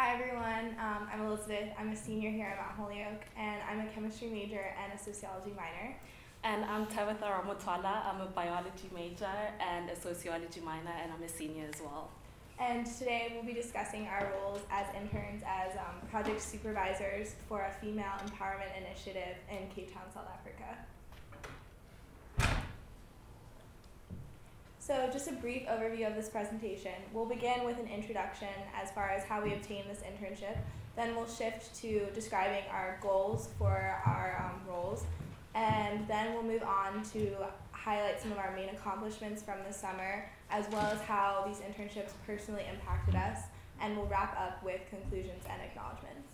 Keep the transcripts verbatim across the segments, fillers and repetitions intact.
Hi everyone, um, I'm Elizabeth. I'm a senior here at Mount Holyoke, and I'm a chemistry major and a sociology minor. And I'm Tabitha Ramotwala. I'm a biology major and a sociology minor, and I'm a senior as well. And today we'll be discussing our roles as interns as um, project supervisors for a female empowerment initiative in Cape Town, South Africa. So just a brief overview of this presentation. We'll begin with an introduction as far as how we obtained this internship. Then we'll shift to describing our goals for our um, roles. And then we'll move on to highlight some of our main accomplishments from the summer, as well as how these internships personally impacted us. And we'll wrap up with conclusions and acknowledgements.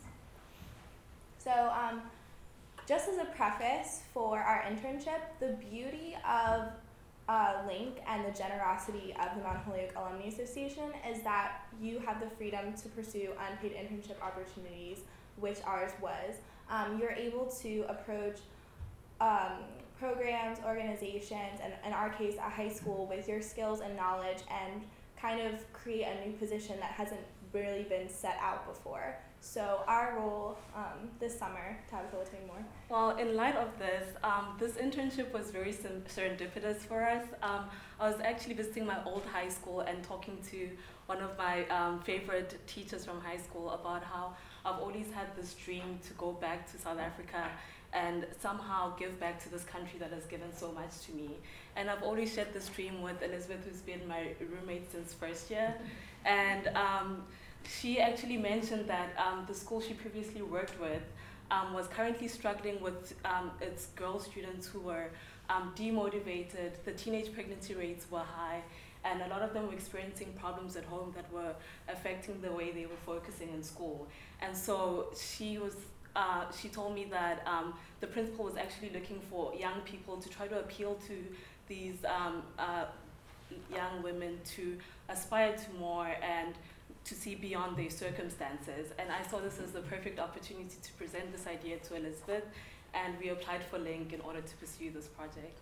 So um, just as a preface for our internship, the beauty of Uh, Link and the generosity of the Mount Holyoke Alumni Association is that you have the freedom to pursue unpaid internship opportunities, which ours was. Um, you're able to approach um, programs, organizations, and in our case, a high school, with your skills and knowledge and kind of create a new position that hasn't really been set out before. So our role um, this summer, Tabitha will tell you more. Well, in light of this, um, this internship was very serendipitous for us. Um, I was actually visiting my old high school and talking to one of my um, favorite teachers from high school about how I've always had this dream to go back to South Africa and somehow give back to this country that has given so much to me. And I've always shared this dream with Elizabeth, who's been my roommate since first year. And um, she actually mentioned that um, the school she previously worked with um, was currently struggling with um, its girl students who were um, demotivated. The teenage pregnancy rates were high, and a lot of them were experiencing problems at home that were affecting the way they were focusing in school. And so she was, uh, she told me that um, the principal was actually looking for young people to try to appeal to these um, uh, young women to aspire to more and to see beyond their circumstances. And I saw this as the perfect opportunity to present this idea to Elizabeth, and we applied for Link in order to pursue this project.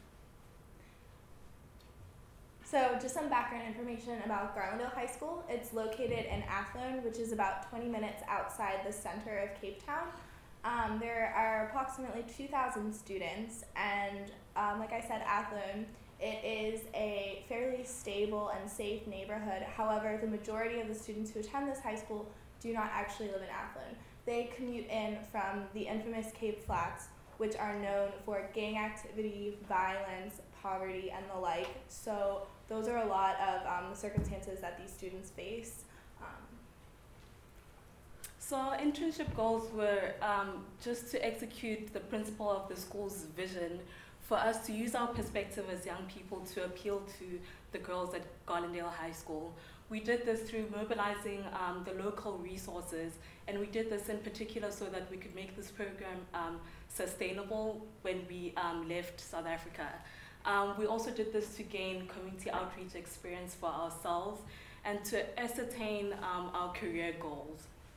So just some background information about Garlandale High School. It's located in Athlone, which is about twenty minutes outside the center of Cape Town. Um, there are approximately two thousand students, and um, like I said, Athlone, it is a fairly stable and safe neighborhood. However, the majority of the students who attend this high school do not actually live in Athlone. They commute in from the infamous Cape Flats, which are known for gang activity, violence, poverty, and the like. So those are a lot of um, the circumstances that these students face. Um, So our internship goals were um, just to execute the principle of the school's vision, for us to use our perspective as young people to appeal to the girls at Garlandale High School. We did this through mobilizing um, the local resources, and we did this in particular so that we could make this program um, sustainable when we um, left South Africa. Um, we also did this to gain community outreach experience for ourselves and to ascertain um, our career goals.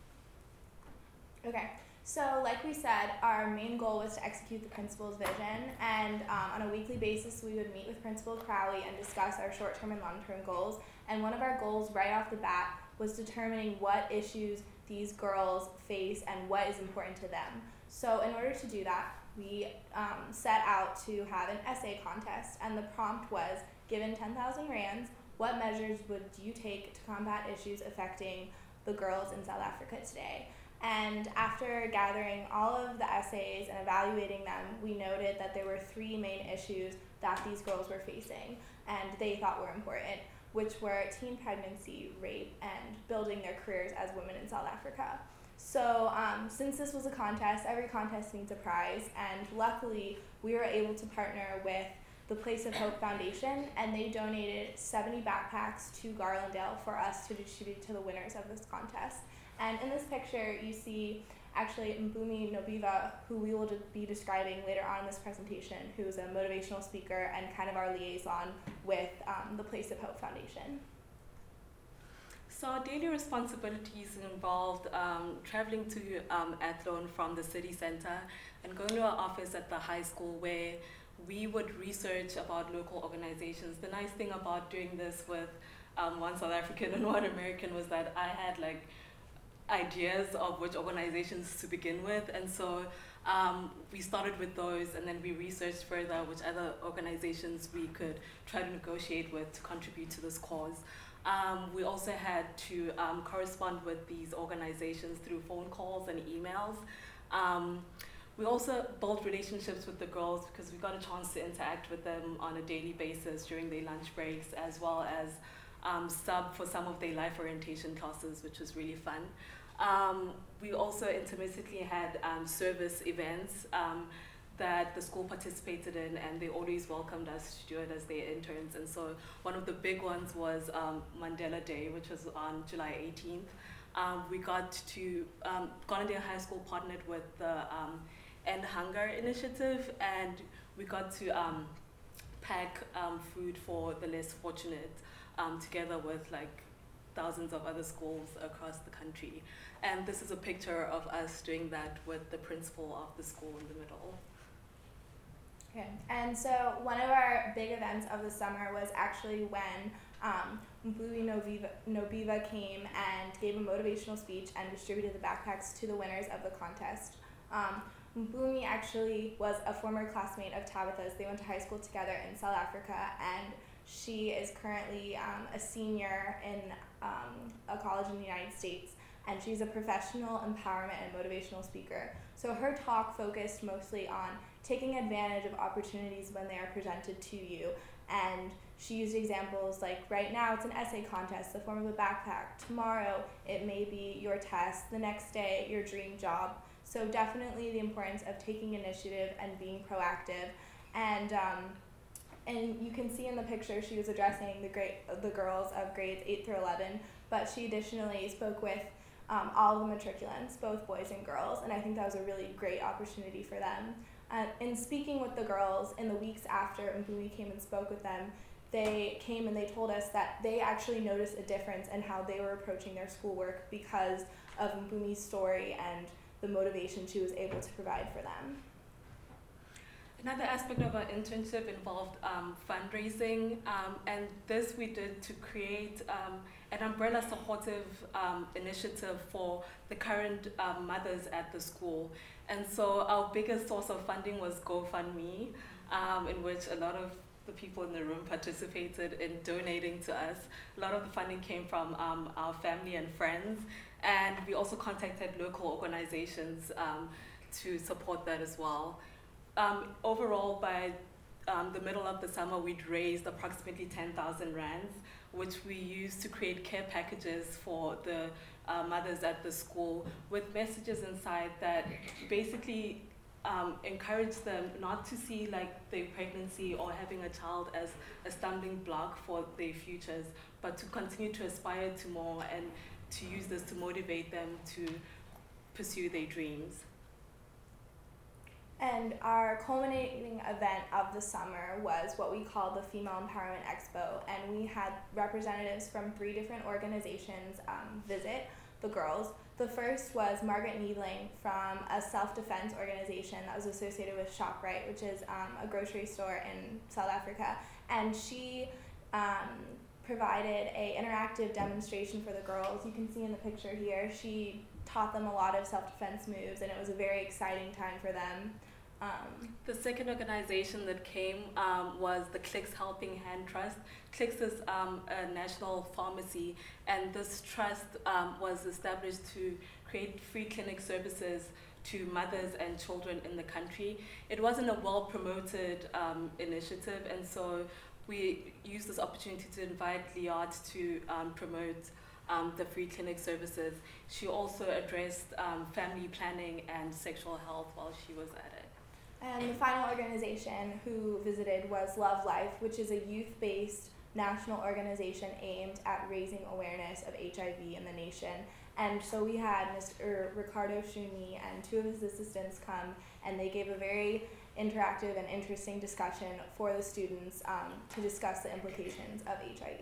Okay. So like we said, our main goal was to execute the principal's vision, and um, on a weekly basis we would meet with Principal Crowley and discuss our short-term and long-term goals. And one of our goals right off the bat was determining what issues these girls face and what is important to them. So in order to do that, we um, set out to have an essay contest, and the prompt was, given ten thousand rands, what measures would you take to combat issues affecting the girls in South Africa today? And after gathering all of the essays and evaluating them, we noted that there were three main issues that these girls were facing and they thought were important, which were teen pregnancy, rape, and building their careers as women in South Africa. So um, since this was a contest, every contest needs a prize, and luckily we were able to partner with the Place of Hope Foundation, and they donated seventy backpacks to Garlandale for us to distribute to the winners of this contest. And in this picture, you see actually Mbumi Nobiva, who we will be describing later on in this presentation, who is a motivational speaker and kind of our liaison with um, the Place of Hope Foundation. So our daily responsibilities involved um, traveling to um, Athlone from the city center and going to our office at the high school where we would research about local organizations. The nice thing about doing this with um, one South African and one American was that I had like ideas of which organizations to begin with, and so um, we started with those, and then we researched further which other organizations we could try to negotiate with to contribute to this cause. Um, we also had to um, correspond with these organizations through phone calls and emails. Um, we also built relationships with the girls because we got a chance to interact with them on a daily basis during their lunch breaks, as well as um, sub for some of their life orientation classes, which was really fun. Um, we also intermittently had um, service events um, that the school participated in, and they always welcomed us to do it as their interns. And so one of the big ones was um, Mandela Day, which was on July eighteenth. Um, we got to, um, Gonadale High School partnered with the um, End Hunger Initiative, and we got to um, pack um, food for the less fortunate um, together with like thousands of other schools across the country. And this is a picture of us doing that with the principal of the school in the middle. Okay. And so one of our big events of the summer was actually when um, Mbui Noviva, Nobiva came and gave a motivational speech and distributed the backpacks to the winners of the contest. Um, Mbumi actually was a former classmate of Tabitha's. They went to high school together in South Africa, and she is currently um, a senior in um, a college in the United States, and she's a professional empowerment and motivational speaker. So her talk focused mostly on taking advantage of opportunities when they are presented to you, and she used examples like right now it's an essay contest, the form of a backpack. Tomorrow it may be your test, the next day your dream job. So definitely the importance of taking initiative and being proactive. And um, and you can see in the picture she was addressing the great the girls of grades eight through eleven, but she additionally spoke with um, all of the matriculants, both boys and girls, and I think that was a really great opportunity for them. Uh, in speaking with the girls in the weeks after Mbui came and spoke with them, they came and they told us that they actually noticed a difference in how they were approaching their schoolwork because of Mbumi's story and the motivation she was able to provide for them. Another aspect of our internship involved um, fundraising, um, and this we did to create um, an umbrella supportive um, initiative for the current um, mothers at the school. And so our biggest source of funding was GoFundMe, um, in which a lot of the people in the room participated in donating to us. A lot of the funding came from um, our family and friends, and we also contacted local organizations um, to support that as well. Um, overall, by um, the middle of the summer, we'd raised approximately ten thousand rands, which we used to create care packages for the uh, mothers at the school with messages inside that basically um, encourage them not to see like their pregnancy or having a child as a stumbling block for their futures, but to continue to aspire to more and to use this to motivate them to pursue their dreams. And our culminating event of the summer was what we called the Female Empowerment Expo, and we had representatives from three different organizations um, visit the girls. The first was Margaret Needling from a self-defense organization that was associated with ShopRite, which is um, a grocery store in South Africa, and she um, provided a interactive demonstration for the girls. You can see in the picture here, she taught them a lot of self-defense moves, and it was a very exciting time for them. Um, the second organization that came um, was the Clicks Helping Hand Trust. Clicks is um, a national pharmacy, and this trust um, was established to create free clinic services to mothers and children in the country. It wasn't a well-promoted um, initiative, and so we used this opportunity to invite Liat to um, promote Um, the free clinic services. She also addressed um, family planning and sexual health while she was at it. And the final organization who visited was Love Life, which is a youth-based national organization aimed at raising awareness of H I V in the nation. And so we had Mister Ricardo Shumi and two of his assistants come, and they gave a very interactive and interesting discussion for the students um, to discuss the implications of H I V.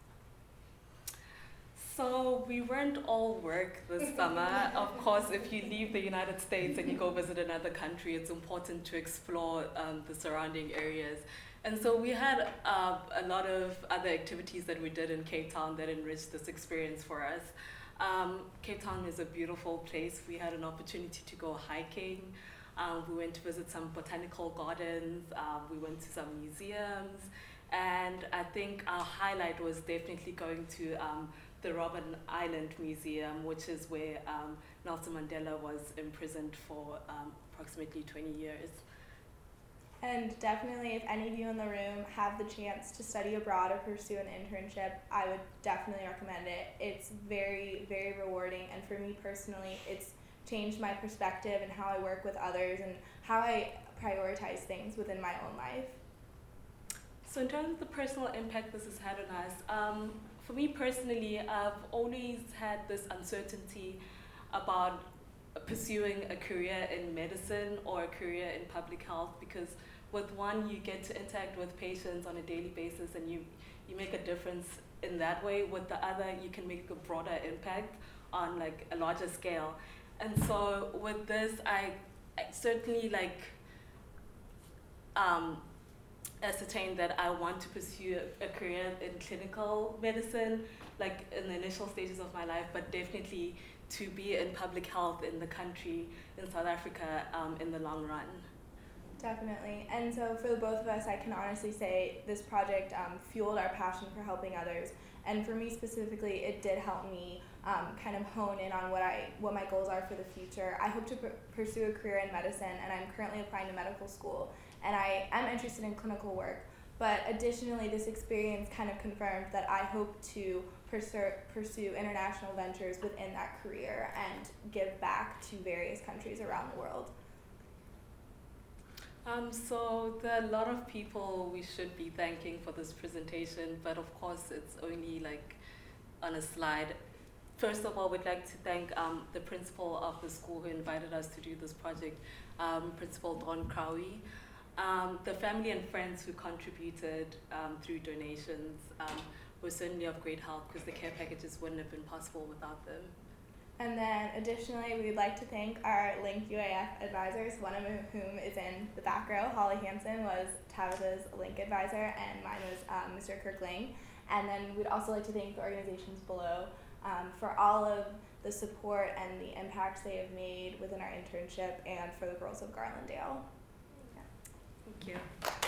So we weren't all work this summer. Of course, if you leave the United States and you go visit another country, it's important to explore um, the surrounding areas. And so we had uh, a lot of other activities that we did in Cape Town that enriched this experience for us. Um, Cape Town is a beautiful place. We had an opportunity to go hiking. Um, we went to visit some botanical gardens. Um, we went to some museums. And I think our highlight was definitely going to um, the Robben Island Museum, which is where um, Nelson Mandela was imprisoned for um, approximately twenty years. And definitely, if any of you in the room have the chance to study abroad or pursue an internship, I would definitely recommend it. It's very, very rewarding, and for me personally, it's changed my perspective and how I work with others and how I prioritize things within my own life. So in terms of the personal impact this has had on us, um, for me personally, I've always had this uncertainty about pursuing a career in medicine or a career in public health, because with one, you get to interact with patients on a daily basis and you, you make a difference in that way. With the other, you can make a broader impact on like a larger scale. And so with this, I, I certainly like um, ascertained that I want to pursue a, a career in clinical medicine, like in the initial stages of my life, but definitely to be in public health in the country, in South Africa, um, in the long run. Definitely. And so for the both of us, I can honestly say this project um, fueled our passion for helping others. And for me specifically, it did help me um, kind of hone in on what I what my goals are for the future. I hope to pr- pursue a career in medicine, and I'm currently applying to medical school. And I am interested in clinical work. But additionally, this experience kind of confirmed that I hope to pursue, pursue international ventures within that career and give back to various countries around the world. Um, so there are a lot of people we should be thanking for this presentation, but of course it's only like on a slide. First of all, we'd like to thank um, the principal of the school who invited us to do this project, um, Principal Dawn Crowley, um, the family and friends who contributed um, through donations um, were certainly of great help, because the care packages wouldn't have been possible without them. And then additionally, we'd like to thank our Link U A F advisors, one of whom is in the back row. Holly Hansen was Tabitha's Link advisor, and mine was um, Mister Kirk Lang. And then we'd also like to thank the organizations below um, for all of the support and the impacts they have made within our internship and for the girls of Garlandale. Yeah. Thank you.